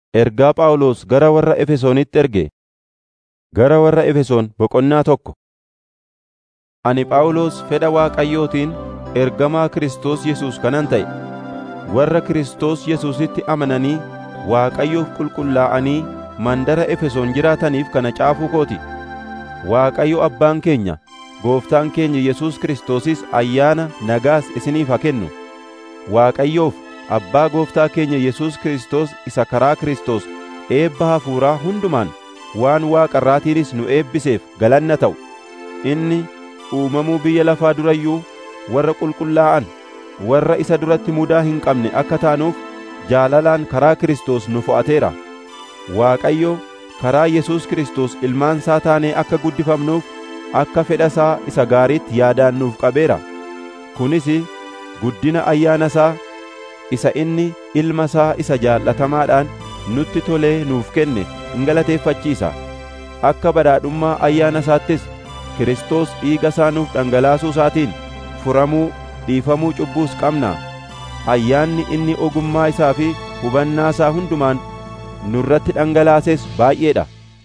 Ergaa Phaawulos gara warra Efesoonitti erge. Gara warra Efesoon boqonnaa 1. Ani Phaawulos fedha Waaqayyootiin ergamaa Kiristoos Yesuus kanan ta'e, warra Kiristoos Yesuusitti amananii Waaqayyoof qulqullaa'anii mandara Efesoon jiraataniif kana caafuu kooti. Waaqayyo Abbaan keenya, Gooftaan keenya Yesuus Kiristoosis ayyaana nagaas isiniif haa kennu. Waaqayyoof Abbaa Gooftaa keenya Yesuus Kiristoos isa karaa Kiristoos eebba hafuuraa hundumaan waan Waaqa irraatiinis nu eebbiseef galanna ta'u. Inni uumamuu biyya lafaa durayyuu warra qulqullaa'an, warra isa duratti mudaa hin qabne akka taanuuf jaalalaan karaa Kiristoos nu fo'ateera. Waaqayyo karaa Yesuus Kiristoos ilmaan isaa taanee akka guddifamnuuf akka fedha isaa isa gaariitti yaadaan nuuf qabeera. Kunis guddina ayyaana isaa isa inni ilma isaa isa jaallatamaadhaan nutti tolee nuuf kenne in galateeffachiisa. Akka badhaadhummaa ayyaana isaattis Kiristoos dhiiga isaa nuuf dhangalaasuu isaatiin furamuu, dhiifamuu cubbuus qabna. Ayyaanni inni ogummaa isaa fi hubannaa isaa hundumaan nurratti dhangalaases baay'eedha.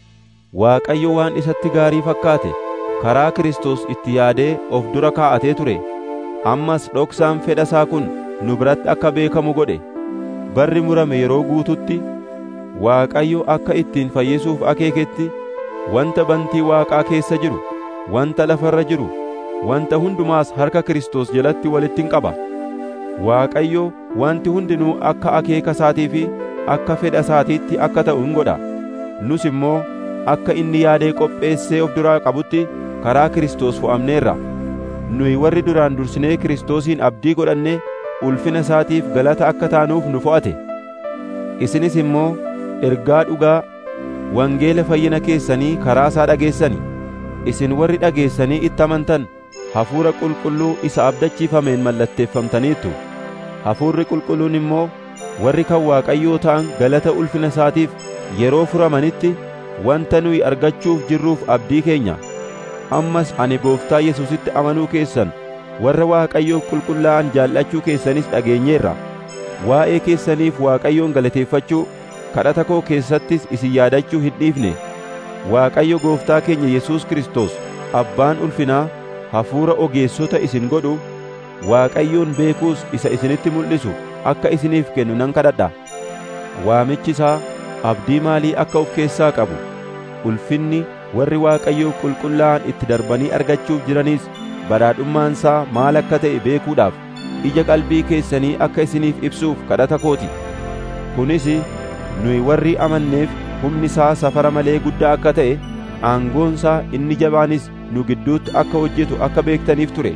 Waaqayyo waan isatti gaarii fakkaate karaa Kiristoos itti yaadee of dura kaa'atee ture. Ammas dhoksaan fedha isaa kun nu biratti akka beekamu godhe. Barri murame yeroo guututti Waaqayyo akka ittiin fayyisuuf akeeketti wanta bantii Waaqaa keessa jiru, wanta lafarra jiru, wanta hundumaas harka Kiristoos jalatti walittin qaba. Waaqayyo wanti hundinuu akka akeeka isaatii fi akka fedha isaatiitti akka ta'u in godha. Nus immoo akka inni yaadee qopheessee of duraa qabutti karaa Kiristoos fo'amneerra. Nuyi warri duraan dursinee Kiristoosiin abdii godhanne ulfina isaatiif galata akka taanuuf nu fo'ate. Isinis immoo ergaa dhugaa wangeela fayyina keessanii karaa isaa dhageessani. Isin warri dhageessanii itti amantan Hafuura Qulqulluu isa abdachiifameen mallatteeffamtaniittu. Hafuurri Qulqulluun immoo warri kan Waaqayyoo ta'an galata ulfina isaatiif yeroo furamanitti wanta nuyi argachuuf jirruuf abdii keenya. Ammas ani Gooftaa Yesuusitti amanuu keessan warra Waaqayyoof qulqullaa'an jaallachuu keessanis dhageenyeerra. Waa'ee keessaniif Waaqayyoon galateeffachuu, kadhata koo keessattis isin yaadachuu hin dhiifne. Waaqayyo Gooftaa keenya Yesuus Kiristoos Abbaan ulfinaa hafuura ogeessota isin godhu, Waaqayyoon beekuus isa isinitti mul'isu akka isiniif kennu nan kadhadha. Waamichi isaa abdii maalii akka of keessaa qabu, ulfinni warri Waaqayyoof qulqullaa'an itti darbanii argachuuf jiranis badhaadhummaan isaa maal akka ta'e beekuudhaaf ija qalbii keessanii akka isiniif ibsuuf kadhata kooti. Kunis nuyi warri amanneef humni isaa safara malee guddaa akka ta'e, aangoon isaa inni jabaanis nu gidduutti akka hojjetu akka beektaniif ture.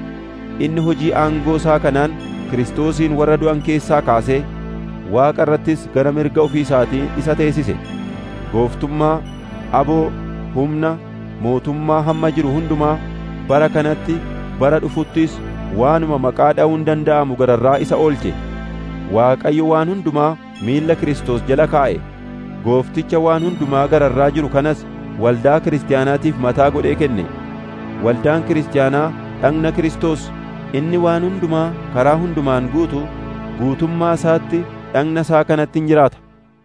Inni hojii aangoo isaa kanaan Kiristoosiin warra du'an keessaa kaasee Waaqa irrattis gara mirga ofii isaatii isa teessise. Gooftummaa, aboo, humna, mootummaa hamma jiru hundumaa bara kanatti, bara dhufuttis waanuma maqaa dha'uun danda'amu gararraa isa oolche. Waaqayyo waan hundumaa miilla Kiristoos jala kaa'e. Goofticha waan hundumaa gararraa jiru kanas waldaa kiristaanaatiif mataa godhee kenne. Waldaan kiristaanaa dhagna Kiristoos, inni waan hundumaa karaa hundumaan guutu, guutummaa isaatti dhagna isaa kanatti in jiraata.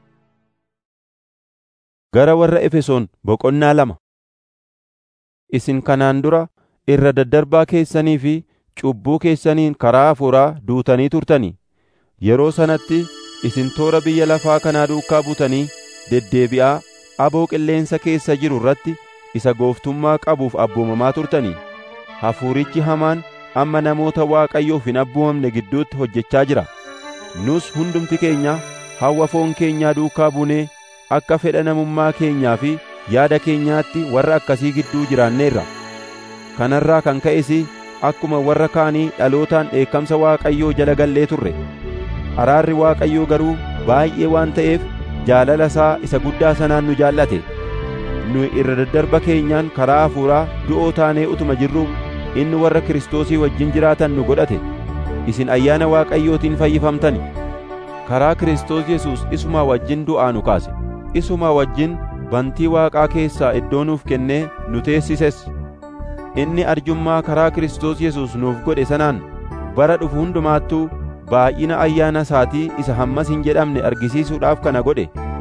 Gara warra Efesoon boqonnaa 2. Isin kanaan dura irra daddarbaa keessanii fi cubbuu keessaniin karaa hafuuraa duutanii turtanii. Yeroo sanatti isin toora biyya lafaa kanaa duukaa buutanii deddeebi'aa aboo qilleensa keessa jiru irratti isa gooftummaa qabuuf abboomamaa turtanii. Hafuurichi hamaan amma namoota Waaqayyoof hin abboomamne gidduutti hojjechaa jira. Nus hundumti keenya hawwa foon keenyaa duukaa buunee akka fedha namummaa keenyaa fi yaada keenyaatti warra akkasii gidduu jiraanneerra. Kanarraa kan ka'es akkuma warra kaanii dhalootaan dheekkamsa Waaqayyoo jala gallee turre. Araarri Waaqayyoo garuu baay'ee waan ta'eef jaalala isaa isa guddaa sanaan nu jaallate. Nu irra daddarba keenyaan karaa hafuuraa du'oo taanee utuma jirruu inni warra Kiristoosii wajjin jiraatan nu godhate. Isin ayyaana Waaqayyootiin fayyifamtani. Karaa Kiristoos Yesuus isumaa wajjin du'aa nu kaase. Isumaa wajjin bantii Waaqaa keessaa iddoo nuuf kennee nu teessises. Inni arjummaa karaa Kiristoos Yesuus nuuf godhe sanaan bara dhufu hundumaattuu baay'ina ayyaana isaatii isa hammas hin jedhamne argisiisuudhaaf kana godhe.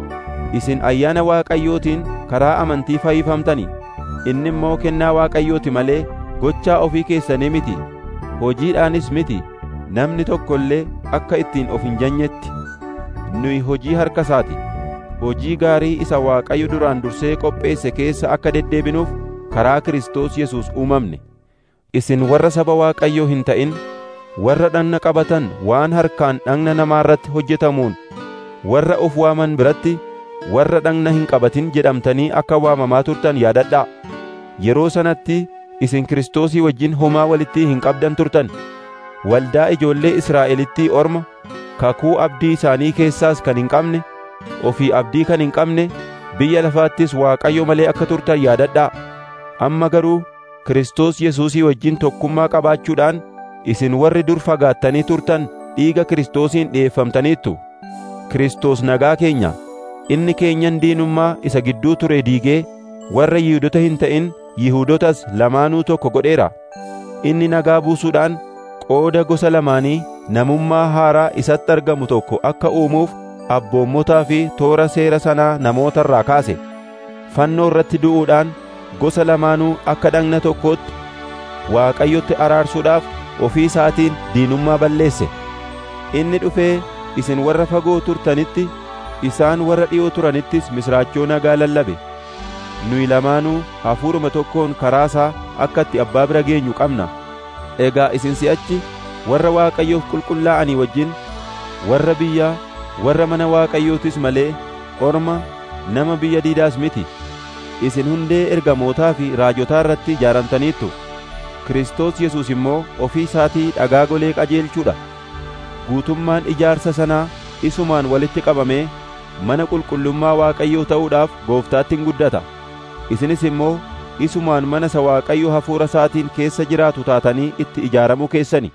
isin ayyaana Waaqayyootiin karaa amantii fayyifamtani. Inni immoo kennaa Waaqayyooti malee gochaa ofii keessanii miti, hojiidhaanis miti. Namni tokko illee akka ittiin of hin janyetti. Nuyi hojii harka isaati. Hojii gaarii isa Waaqayyo duraan dursee qopheesse keessa akka deddeebinuuf karaa Kiristoos Yesuus uumamne. Isin warra saba Waaqayyoo hin ta'in, warra dhagna qabatan waan harkaan dhagna namaa irratti hojjetamuun warra of waaman biratti warra dhagna hin qabatin jedhamtanii akka waamamaa turtan yaadadhaa. Yeroo sanatti isin Kiristoosii wajjin homaa walitti hin qabdan turtan. Waldaa ijoollee Israa'elittii orma, kakuu abdii isaanii keessaas kan hin qabne, ofii abdii kan hin qabne, biyya lafaattis Waaqayyo malee akka turtan yaadadhaa. Amma garuu Kiristoos Yesuusii wajjin tokkummaa qabaachuudhaan isin warri dur fagaattanii turtan dhiiga Kiristoosiin dhi'eeffamtaniittu. Kiristoos nagaa keenya, inni keenyan diinummaa isa gidduu ture diigee warra Yihuudota hin ta'in Yihuudotas lamaanuu tokko godheera. Inni nagaa buusuudhaan qooda gosa lamaanii namummaa haaraa isatti argamu tokko akka uumuuf abboommotaa fi toora seera sanaa namoota irraa kaase. Fannoo irratti du'uudhaan gosa lamaanuu akka dhagna tokkootti Waaqayyotti araarsuudhaaf ofii isaatiin diinummaa balleesse. Inni dhufee isin warra fagoo turtanitti, isaan warra dhi'oo turanittis misraachoo nagaa lallabe. Nuyi lamaanuu hafuuruma tokkoon karaa isaa akka itti Abbaa bira geenyu qabna. Egaa isin si'achi warra Waaqayyoof qulqullaa'anii wajjin, warra biyyaa, warra mana Waaqayyootis malee orma nama biyya diidaas miti. Isin hundee ergamootaa fi raajotaa irratti ijaaramtaniittu. Kiristoos Yesuus immoo ofii isaatii dhagaa golee qajeelchuudha. Guutummaan ijaarsa sanaa isumaan walitti qabamee mana qulqullummaa Waaqayyoo ta'uudhaaf Gooftaatti hin guddata. Isinis immoo isumaan mana isa Waaqayyo hafuura isaatiin keessa jiraatu taatanii itti ijaaramuu keessani.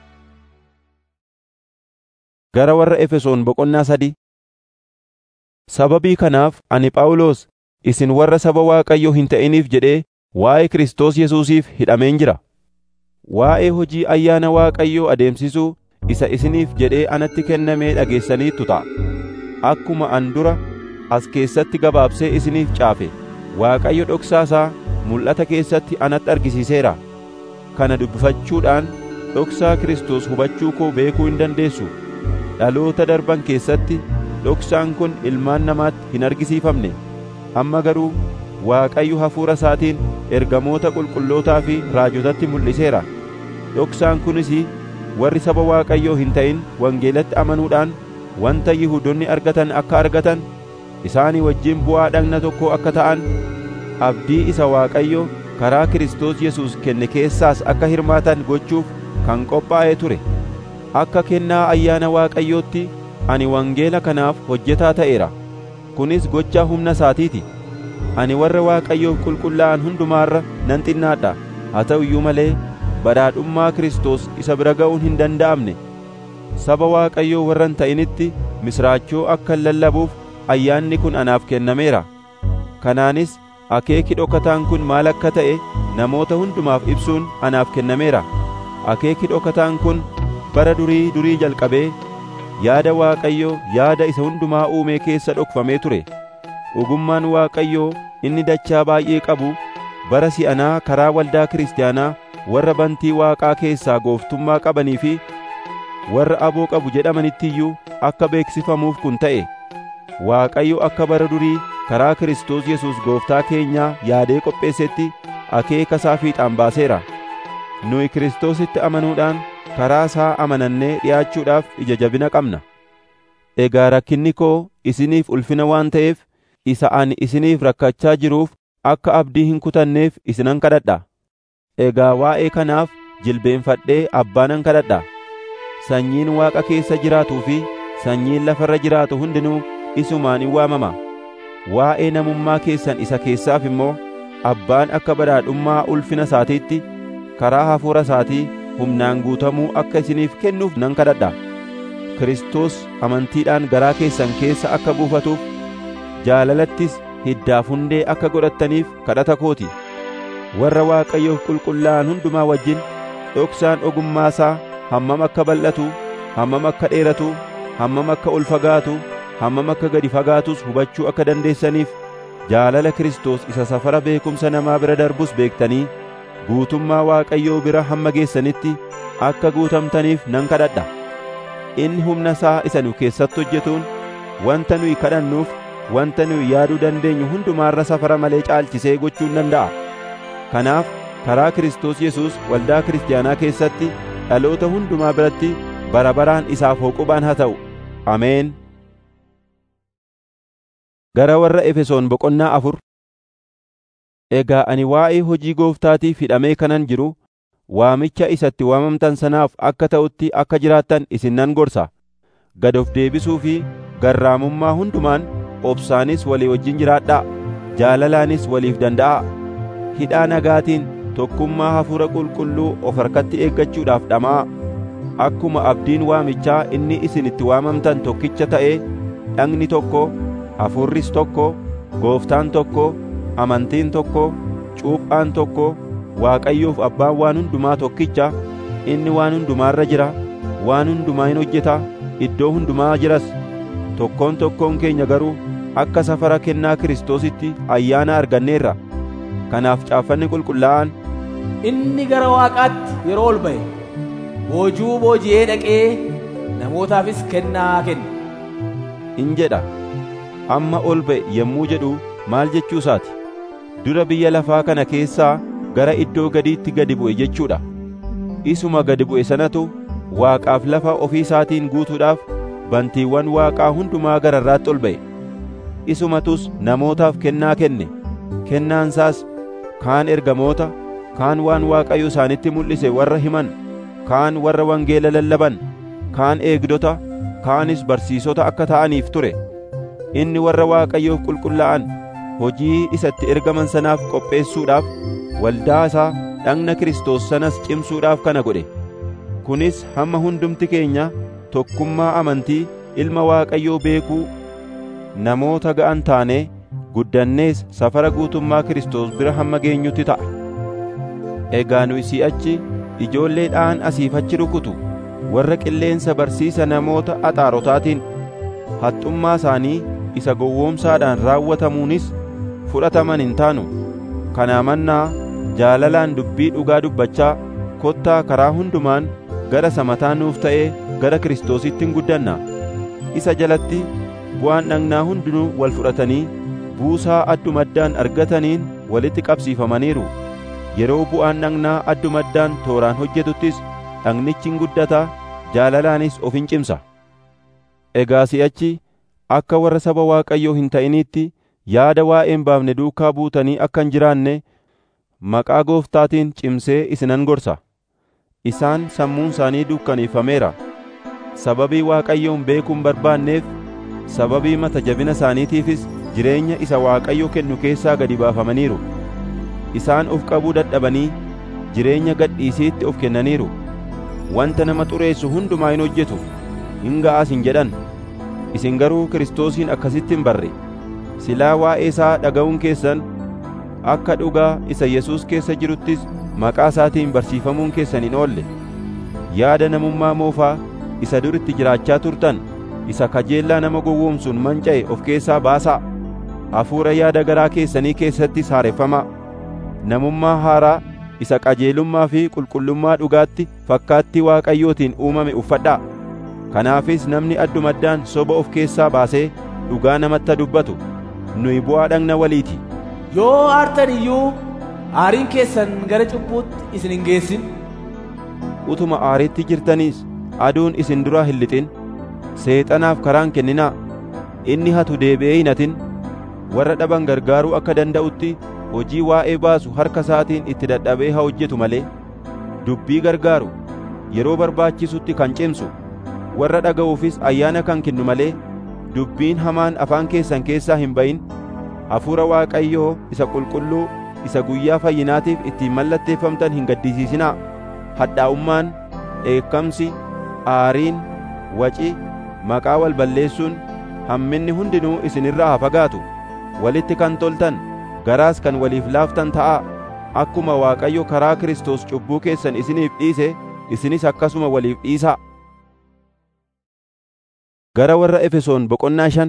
Gara warra Efesoon boqonnaa 3. Sababii kanaaf ani Phaawulos isin warra saba Waaqayyoo hin ta'iniif jedhee waa'ee Kiristoos Yesuusiif hidhameen jira. Waa'ee hojii ayyaana Waaqayyoo adeemsisuu isa isiniif jedhee anatti kennamee dhageessaniittu ta'a. Akkuma an dura as keessatti gabaabsee isiniif caafe, Waaqayyo dhoksaasaa mul'ata keessatti anatti argisiiseera. Kana dubbifachuudhaan dhoksaa Kiristoos hubachuu koo beekuu hin dandeessu. Dhaloota darban keessatti dhoksaan kun ilmaan namaatti hin argisiifamne. Amma garuu Waaqayyo hafuura isaatiin ergamoota qulqullootaa fi raajotatti mul'iseera. Dhoksaan kunis warri saba Waaqayyoo hin ta'in wangeelatti amanuudhaan wanta Yihuudoonni argatan akka argatan, isaanii wajjin bu'aa dhagna tokkoo akka ta'an, abdii isa Waaqayyo karaa Kiristoos Yesuus kenne keessaas akka hirmaatan gochuuf kan qophaa'ee ture. Akka kennaa ayyaana Waaqayyootti ani wangeela kanaaf hojjetaa ta'eera. Kunis gochaa humna isaatiiti. Ani warra Waaqayyoof qulqullaa'an hundumaarra nan xinnaadha. Haa ta'u iyyuu malee badhaadhummaa Kiristoos isa bira ga'uun hin danda'amne. Saba Waaqayyoo warra hin ta'initti misraachoo akka lallabuuf ayyaanni kun anaaf kennameera. Kanaanis akeeki dhokataan kun maal akka ta'e namoota hundumaaf ibsuun anaaf kennameera. Akeeki dhokataan kun bara durii jalqabee yaada Waaqayyoo yaada isa hundumaa uumee keessa dhokfamee ture. Ogummaan Waaqayyoo inni dachaa baay'ee qabu bara si'anaa karaa waldaa kiristaanaa warra bantii Waaqaa keessaa gooftummaa qabanii fi warra aboo qabu jedhamanitti iyyuu akka beeksifamuuf kun ta'e. Waaqayyo akka bara durii karaa Kiristoos Yesuus gooftaa keenyaa yaadee qopheessetti akeeka isaa fiixaan baaseera. Nuyi Kiristoositti amanuudhaan karaa isaa amanannee dhi'aachuudhaaf ija jabina qabna. Egaa rakkinni koo isiniif ulfina waan ta'eef, isa ani isiniif rakkachaa jiruuf akka abdii hin kutanneef isinan kadhadha. Egaa waa'ee kanaaf jilbeenfadhee Abbaa nan kadhadha. Sanyiin Waaqa keessa jiraatuu fi sanyiin lafarra jiraatu hundinuu isumaan in waamama. Waa'ee namummaa keessan isa keessaaf immoo Abbaan akka badhaadhummaa ulfina isaatiitti karaa hafuura isaatii humnaan guutamuu akka isiniif kennuuf nan kadhadha. Kiristoos amantiidhaan garaa keessan keessa akka buufatuuf, jaalalattis hiddaaf hundee akka godhattaniif kadhata kooti. Warra Waaqayyoof qulqullaa'an hundumaa wajjin dhoksaan ogummaasaa hammam akka bal'atu, hammam akka dheeratu, hammam akka ol fagaatu, hammam akka gadi fagaatus hubachuu akka dandeessaniif jaalala Kiristoos isa safara beekumsa namaa bira darbus beektanii guutummaa Waaqayyoo bira hamma geessanitti akka guutamtaniif nan kadhadha. Inni humna isaa isa nu keessatti hojjetuun wanta nuyi kadhannuuf wanta nuyi yaaduu dandeenyu hundumaarra safara malee caalchisee gochuu danda'a. Kanaaf karaa Kiristoos Yesuus waldaa kiristaanaa keessatti dhaloota hundumaa biratti bara baraan isaaf hoqubaan haa ta'u. Ameen. Gara warra Efesoon boqonnaa 4. Egaa ani waa'ee hojii Gooftaatiif hidhamee kanan jiru waamicha isatti waamamtan sanaaf akka ta'utti akka jiraattan isin nan gorsa. Gad of deebisuu fi garraamummaa hundumaan obsaanis walii wajjin jiraadhaa. Jaalalaanis waliif danda'aa. Hidhaa nagaatiin tokkummaa Hafuura Qulqulluu of harkatti eeggachuudhaaf dhama'aa. Akkuma abdiin waamichaa inni isinitti waamamtan tokkicha ta'ee dhagni tokko, hafuurris tokko, Gooftaan tokko, amantiin tokko, cuuphaan tokko, Waaqayyoof Abbaan waan hundumaa tokkicha, inni waan hundumaarra jira, waan hundumaa hin hojjeta, iddoo hundumaa jiras. Tokkoon tokkoon keenya garuu akka safara kennaa Kiristoositti ayyaana arganneerra. Kanaaf caaffanni qulqullaa'aan, inni gara Waaqaatti yeroo ol ba'e boojuu booji'ee dhaqee namootaafis kennaa kenne in jedha. Amma ol ba'e yommuu jedhu maal jechuu isaati? Dura biyya lafaa kana keessaa gara iddoo gadiitti gadi bu'e jechuudha. Isuma gadi bu'e sanatu Waaqaaf lafa ofii isaatiin guutuudhaaf bantiiwwan Waaqaa hundumaa gararraatti ol ba'e. Isumatus namootaaf kennaa kenne. Kennaansaas kaan ergamoota, kaan waan Waaqayyo isaanitti mul'ise warra himan, kaan warra wangeela lallaban, kaan eegdota, kaanis barsiisota akka ta'aniif ture. Inni warra Waaqayyoof qulqullaa'an hojii isatti ergaman sanaaf qopheessuudhaaf waldaa isaa dhagna Kiristoos sanas cimsuudhaaf kana godhe. Kunis hamma hundumti keenya tokkummaa amantii Ilma Waaqayyoo beekuu namoota ga'an taanee guddannees safara guutummaa Kiristoos bira hamma geenyutti ta'a. Egaa nu si'achi ijoolleedhaan asiif achi rukutu warra qilleensa barsiisa namoota axaarotaatiin haxxummaa isaanii isa gowwoomsaadhaan raawwatamuunis fudhataman hin taanu. Kanaa mannaa jaalalaan dubbii dhugaa dubbachaa kottaa karaa hundumaan gara samataa nuuf ta'ee gara Kiristoositti hin guddanna. Isa jalatti bu'aan dhagnaa hundinuu wal fudhatanii buusaa addumaddaan argataniin walitti qabsiifamaniiru. Yeroo bu'aan dhagnaa addumaddaan tooraan hojjetuttis dhagnichi hin guddata, jaalalaanis of hin cimsa. Egaa si'achi akka warra saba Waaqayyoo hin ta'iniitti yaada waa'ee hin baafne duukaa buutanii akka hin jiraanne maqaa Gooftaatiin cimsee isinan gorsa. Isaan sammuun isaanii dukkaneeffameera. Sababii Waaqayyoon beekuu hin barbaanneef, sababii mata jabina isaaniitiifis jireenya isa Waaqayyo kennu keessaa gadi baafamaniiru. Isaan of qabuu dadhabanii jireenya gadhiisiitti of kennaniiru. Wanta nama xureessu hundumaa hin hojjetu, hin ga'as hin jedhan. Isin garuu Kiristoosiin akkasitti hin barre. Silaa waa'ee isaa dhaga'uun keessan akka dhugaa isa Yesuus keessa jiruttis maqaa isaatiin barsiifamuun keessan hin oolle. Yaada namummaa moofaa isa duritti jiraachaa turtan isa kajeellaa nama gowwoomsuun manca'e of keessaa baasaa. Hafuura yaada garaa keessanii keessattis haareffamaa. Namummaa haaraa isa qajeelummaa fi qulqullummaa dhugaatti fakkaattii Waaqayyootiin uumame uffadhaa. Kanaafis namni addumaddaan soba of keessaa baasee dhugaa namatti dubbatu. Nuyi bu'aa dhagna waliiti. Yoo aartan iyyuu aariin keessan gara cubbuutti isin hin geessin. Utuma aariitti jirtaniis aduun isin duraa hin lixin. Seexanaaf karaan kenninaa. Inni hatu deebi'ee hin hatin. Warra dhaban gargaaruu akka danda'utti hojii waa'ee baasu harka isaatiin itti dadhabee haa hojjetu malee. Dubbii gargaaru yeroo barbaachisutti kan cimsu, warra dhaga'uufis ayyaana kan kennu malee dubbiin hamaan afaan keessan keessaa hin ba'in. Hafuura Waaqayyoo isa qulqulluu isa guyyaa fayyinaatiif ittiin mallatteeffamtan hin gaddisiisinaa. Hadhaa'ummaan, dheekkamsi, aariin, waci, maqaa wal balleessuun, hamminni hundinuu isinirraa haa fagaatu. Walitti kan toltan, garaas kan waliif laaftan ta'aa. Akkuma Waaqayyo karaa Kiristoos cubbuu keessan isiniif dhiise, isinis akkasuma waliif dhiisaa. Gara warra Efesoon boqonnaa 5.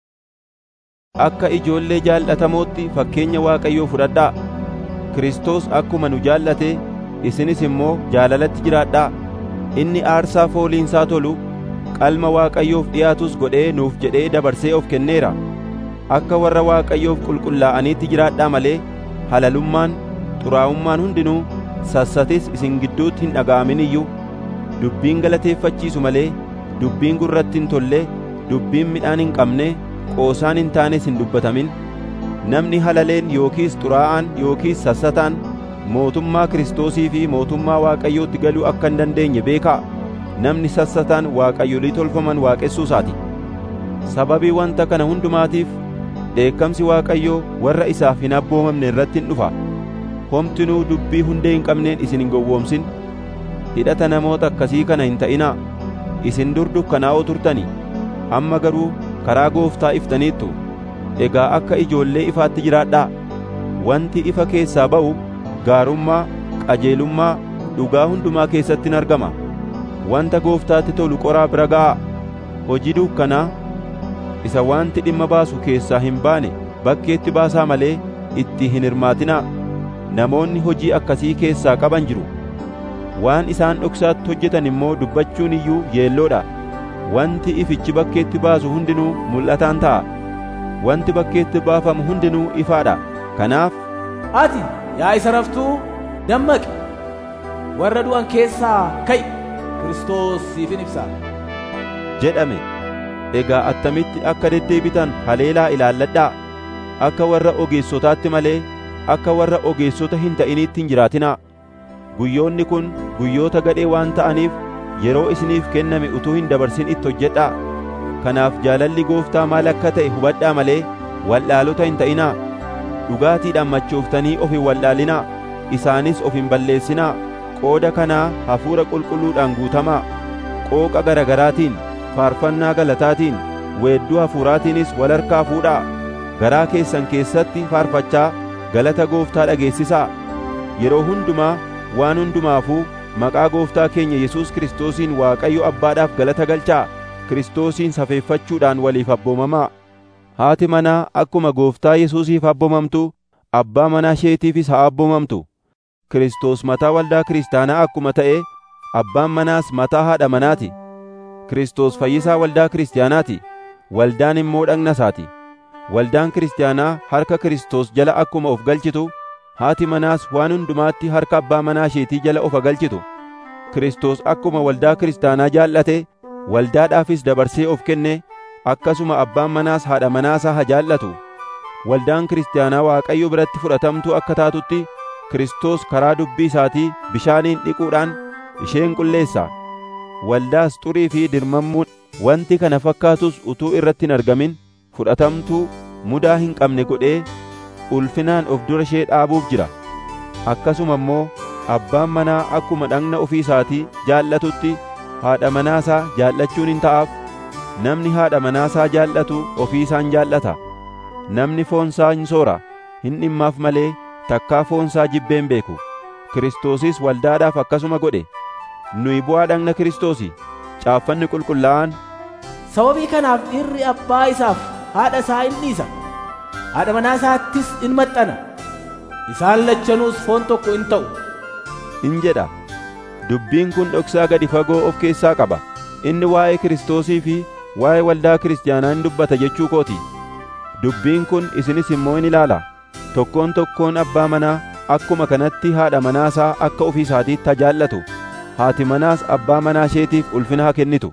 Akka ijoollee jaallatamootti fakkeenya Waaqayyoo fudhadhaa. Kiristoos akkuma nu jaallate isinis immoo jaalalatti jiraadhaa. Inni aarsaa fooliinsaa tolu qalma Waaqayyoof dhiyaatus godhee nuuf jedhee dabarsee of kenneera. Akka warra Waaqayyoof qulqullaa'aniitti jiraadhaa malee halalummaan, xuraa'ummaan hundinuu sassatis isin gidduutti hin dhaga'amin iyyuu. Dubbiin galateeffachiisu malee dubbiin gurratti hin tolle, dubbiin midhaan hin qabne, qoosaan hin taanes hin dubbatamin. Namni halaleen yookiis xuraa'aan yookiis sassataan mootummaa Kiristoosii fi mootummaa Waaqayyootti galuu akka hin dandeenye beekaa. Namni sassataan waaqayyolii tolfaman waaqessuusaati. Sababii wanta kana hundumaatiif dheekkamsi Waaqayyoo warra isaaf hin abboomamne irratti hin dhufa. Homtinuu dubbii hundee hin qabneen isin hin gowwoomsin. Hidhata namoota akkasii kana hin ta'inaa. Isin dur dukkanaa'oo turtanii, amma garuu karaa Gooftaa iftaniittu. Egaa akka ijoollee ifaatti jiraadhaa. Wanti ifa keessaa ba'u gaarummaa, qajeelummaa, dhugaa hundumaa keessatti in argama. Wanta Gooftaatti tolu qoraa bira ga'aa. Hojii dukkanaa isa wanti dhimma baasu keessaa hin baane bakkeetti baasaa malee itti hin hirmaatinaa. Namoonni hojii akkasii keessaa qaban jiru. Waan isaan dhoksaatti hojjetan immoo dubbachuun iyyuu yeelloodha. Wanti ifichi bakkeetti baasu hundinuu mul'ataan ta'a. Wanti bakkeetti baafamu hundinuu ifaadha. Kanaaf ati yaa isa raftuu dammaqi, warra du'an keessaa ka'i, Kiristoos siifin ibsaa jedhame. Egaa attamitti akka deddeebitan haleelaa ilaalladhaa. Akka warra ogeessotaatti malee akka warra ogeessota hin ta'iniitti hin jiraatinaa. Guyyoonni kun guyyoota gadhee waan ta'aniif yeroo isiniif kenname utuu hin dabarsin itti hojjedhaa. Kanaaf jaalalli Gooftaa maal akka ta'e hubadhaa malee wallaalota hin ta'inaa. Dhugaatiidhaan machooftanii of hin wallaalinaa. Isaanis of hin balleessinaa. Qooda kanaa hafuura qulqulluudhaan guutamaa. Qooqa garagaraatiin, faarfannaa galataatiin, weedduu hafuuraatiinis wal harkaa fuudhaa. Garaa keessan keessatti faarfachaa galata Gooftaa dhageessisaa. Yeroo hundumaa waan hundumaafuu maqaa Gooftaa keenya Yesuus Kiristoosiin Waaqayyo Abbaadhaaf galata galchaa. Kiristoosiin safeeffachuudhaan waliif abboomamaa. Haati manaa akkuma Gooftaa Yesuusiif abboomamtu, abbaa manaa isheetiifis haa abboomamtu. Kiristoos mataa waldaa kiristaanaa akkuma ta'e, abbaan manaas mataa haadha manaati. Kiristoos fayyisaa waldaa kiristaanaati, waldaan immoo dhagna isaati. Waldaan kiristaanaa harka Kiristoos jala akkuma of galchitu, haati manaas waan hundumaatti harka abbaa manaa isheetii jala of galchitu. Kiristoos akkuma waldaa kiristaanaa jaallate, waldaadhaafis dabarsee of kenne, akkasuma abbaan manaas haadha manaasaa haa jaallatu. Waldaan kiristaanaa Waaqayyo biratti fudhatamtuu akka taatutti Kiristoos karaa dubbii isaatii bishaaniin dhiquudhaan isheen qulleessa. Waldaas xurii fi dirmammuun wanti kana fakkaatus utuu irratti hin argamin fudhatamtuu mudaa hin qabne godhee ulfinaan of dura ishee dhaabuuf jira. Akkasuma immoo abbaan manaa akkuma dhagna ofii isaatii jaallatutti haadha manaasaa jaallachuun hin ta'aaf. Namni haadha manaasaa jaallatu ofii isaan jaallata. Namni foonsaa hin soora, hin dhimmaaf malee takkaa foonsaa jibbee hin beeku. Kiristoosis waldaadhaaf akkasuma godhe. Nuyi bu'aa dhagna Kiristoosi. Caaffanni qulqullaa'aan, sababii kanaaf dhiirri abbaa isaaf haadha isaa in dhiisa, haadha manaa isaattis in maxxana, isaan lachanuus foon tokko in ta'u in jedha. Dubbiin kun dhoksaa gadi fagoo of keessaa qaba. Inni waa'ee Kiristoosii fi waa'ee waldaa kiristaanaa in dubbata jechuu kooti. Dubbiin kun isinis immoo in ilaala. Tokkoon tokkoon abbaa manaa akkuma kanatti haadha manaasaa akka ofii isaatiitti haa jaallatu. Haati manaas abbaa manaa isheetiif ulfina haa kennitu.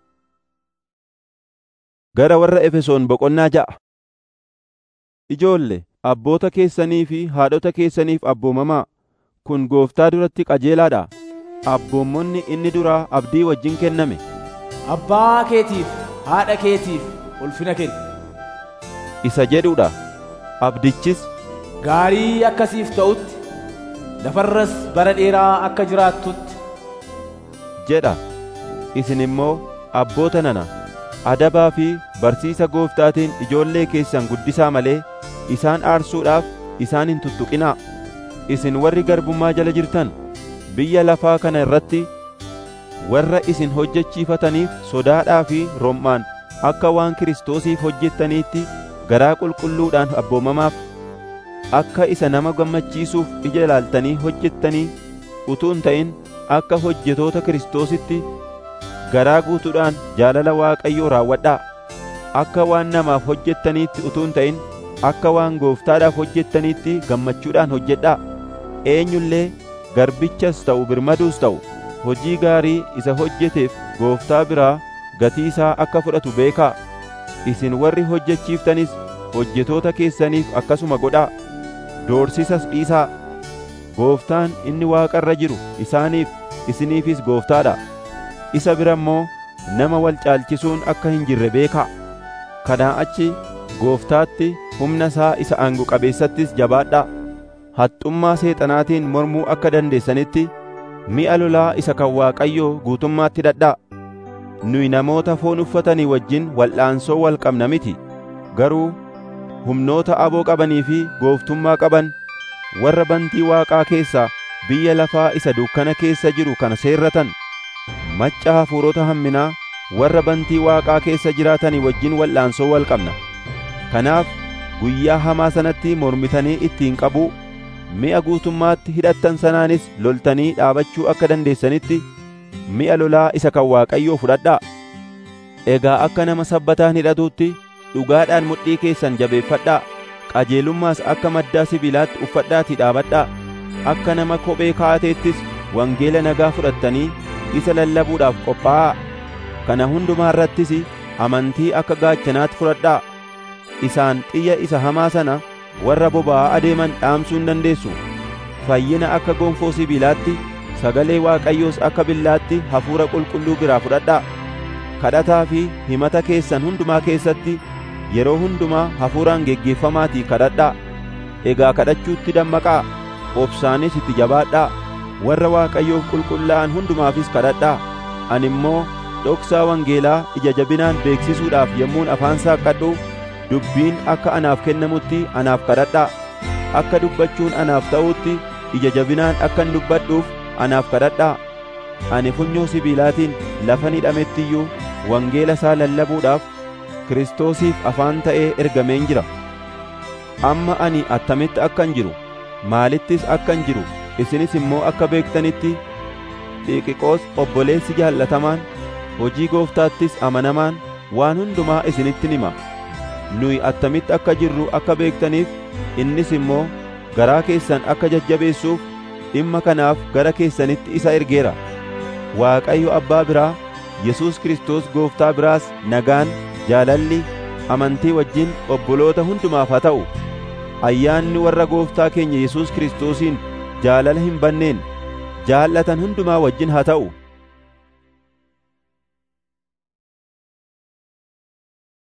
Gara warra Efesoon boqonnaa 6. Ijoolle, abboota keessanii fi haadhota keessaniif abboomamaa. Kun Gooftaa duratti qajeelaadha. Abboommonni inni duraa abdii wajjin kenname. Abbaa keetiif haadha keetiif ulfina kenni isa jedhuudha. Abdichis gaarii akkasiif ta'utti, lafarras bara dheeraa akka jiraattutti jedha. Isin immoo abboota nana, adabaa fi barsiisa Gooftaatiin ijoollee keessan guddisaa malee isaan aarsuudhaaf isaan hin tuttuqinaa. Isin warri garbummaa jala jirtan biyya lafaa kana irratti warra isin hojjechiifataniif sodaadhaa fi rom'aan akka waan Kiristoosiif hojjettaniitti garaa qulqulluudhaan abboomamaaf, akka isa nama gammachiisuuf ija ilaaltanii hojjettanii utuu hin ta'in akka hojjetoota Kiristoositti garaa guutuudhaan jaalala Waaqayyoo raawwadhaa. Akka waan namaaf hojjettaniitti utuu hin ta'in akka waan Gooftaadhaaf hojjettaniitti gammachuudhaan hojjedhaa. Eenyullee garbichas ta'u birmaduus ta'u hojii gaarii isa hojjeteef Gooftaa biraa gatii isaa akka fudhatu beekaa. Isin warri hojjechiiftanis hojjetoota keessaniif akkasuma godhaa. Doorsisas dhiisaa. Gooftaan inni Waaqa irra jiru isaaniif isiniifis Gooftaadha. Isa bira immoo nama wal caalchisuun akka hin jirre beekaa. Kanaa achi Gooftaatti humna isaa isa aangu qabeessattis jabaadhaa. Haxxummaa seexanaatiin mormuu akka dandeessanitti mi'a lolaa isa kan Waaqayyoo guutummaatti hidhadhaa. Nuyi namoota foon uffatanii wajjin wal'aansoo wal qabna miti. Garuu humnoota aboo qabanii fi gooftummaa qaban warra bantii Waaqaa keessaa biyya lafaa isa dukkana keessa jiru kana seerratan, macca hafuurota hamminaa warra bantii Waaqaa keessa jiraatanii wajjin wal'aansoo wal qabna. Kanaaf guyyaa hamaa sanatti mormitanii ittiin qabuu, mi'a guutummaatti hidhattan sanaanis loltanii dhaabachuu akka dandeessanitti mi'a lolaa isa kan Waaqayyoo fudhadhaa. Egaa akka nama sabbataan hidhatuutti dhugaadhaan mudhii keessan jabeeffadhaa. Qajeelummaas akka maddaa sibiilaatti uffadhaatii dhaabadhaa. Akka nama kophee kaa'ateettis wangeela nagaa fudhattanii isa lallabuudhaaf qophaa'aa. Kana hundumaa irrattis amantii akka gaachanaatti fudhadhaa. Isaan xiyya isa hamaa sana warra boba'aa adeeman dhaamsuu hin dandeessu. Fayyina akka gonfoo sibiilaatti, sagalee Waaqayyoos akka billaatti hafuura qulqulluu biraa fudhadhaa. Kadhataa fi himata keessan hundumaa keessatti yeroo hundumaa hafuuraan geggeeffamaatii kadhadhaa. Egaa kadhachuutti dammaqaa, obsaanis itti jabaadhaa. Warra Waaqayyoof qulqullaa'an hundumaafis kadhadhaa. Ani immoo dhoksaa wangeelaa ija jabinaan beeksisuudhaaf yommuun afaan saaqqadhu dubbiin akka anaaf kennamutti anaaf kadhadhaa. Akka dubbachuun anaaf ta'utti ija jabinaan akkan dubbadhuuf anaaf kadhadhaa. Ani funyoo sibiilaatiin lafa hidhametti iyyuu wangeela isaa lallabuudhaaf Kiristoosiif afaan ta'ee ergameen jira. Amma ani attamitti akkan jiru, maalittis akkan jiru isinis immoo akka beektanitti Xiiqiqoos obboleessi jaallatamaan, hojii Gooftaattis amanamaan waan hundumaa isinitti hima. Nuyi attamitti akka jirru akka beektaniif innis immoo garaa keessan akka jajjabeessuuf dhimma kanaaf gara keessanitti isa ergeera. Waaqayyo Abbaa biraa, Yesuus Kiristoos Gooftaa biraas nagaan, jaalalli, amantii wajjin obboloota hundumaaf haa ta'u. Ayyaanni warra Gooftaa keenya Yesuus Kiristoosiin jaalala hin banneen jaallatan hundumaa wajjin haa ta'u.